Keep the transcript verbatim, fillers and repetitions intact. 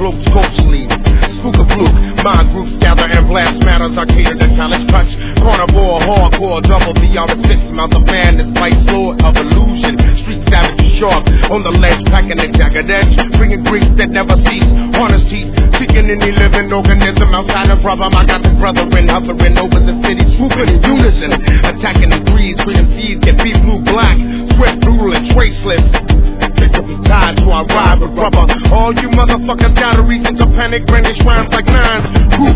cloaks, ghostly. Spook a fluke, mind groups gather and blast matters. I cater to college touch. Carnivore, hardcore, double D on the six mouth of madness, vice lord of illusion. Street savage sharp on the ledge, packing a jagged edge, bringing grief that never cease. Harness teeth, seeking any living organism outside of problem. I got the brethren hovering over the city, swooping in unison, attacking the breeze, freedom seeds get beat blue black, swift, brutal, and traceless. Tied to our ride with rubber. All you motherfuckers got a reason to panic, brandish rhymes like nines. Who